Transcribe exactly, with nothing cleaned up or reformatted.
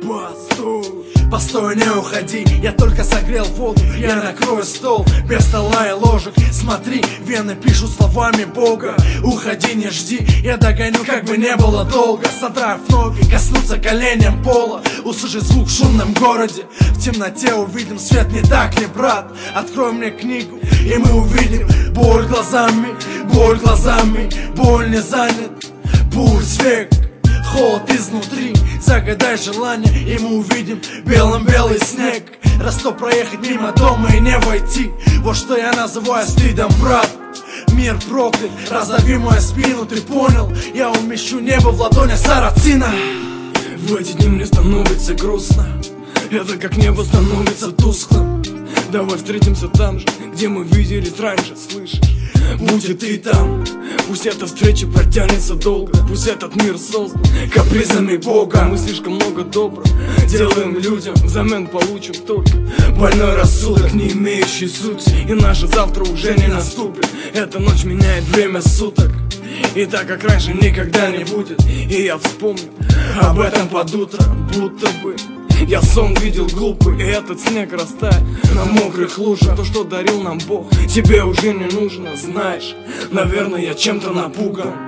Постой, постой, не уходи, я только согрел воду, я накрою стол, без стола и ложек. Смотри, вены пишут словами Бога. Уходи, не жди, я догоню, как бы не было долго. Содрав ноги, коснуться коленям пола, услыши звук в шумном городе. В темноте увидим свет, не так ли, брат? Открой мне книгу, и мы увидим боль глазами, боль глазами, боль не занят, пульс век, холод изнутри. Загадай желание, и мы увидим белым белый снег. Раз то проехать мимо дома и не войти, вот что я называю стыдом, брат. Мир проклят, разорви мою спину, ты понял? Я умещу небо в ладонях сарацина. В эти дни мне становится грустно, это как небо становится тусклым. Давай встретимся там же, где мы виделись раньше, слышишь? Будь и ты там, пусть эта встреча протянется долго. Пусть этот мир создан капризами Бога. Мы слишком много доброго делаем людям, взамен получим только больной рассудок, не имеющий сути. И наше завтра уже не наступит, эта ночь меняет время суток. И так как раньше никогда не будет. И я вспомню об этом под утро, будто бы я сон видел глупый, и этот снег растает на мокрых лужах. То, что дарил нам Бог, тебе уже не нужно, знаешь. Наверное, я чем-то напуган.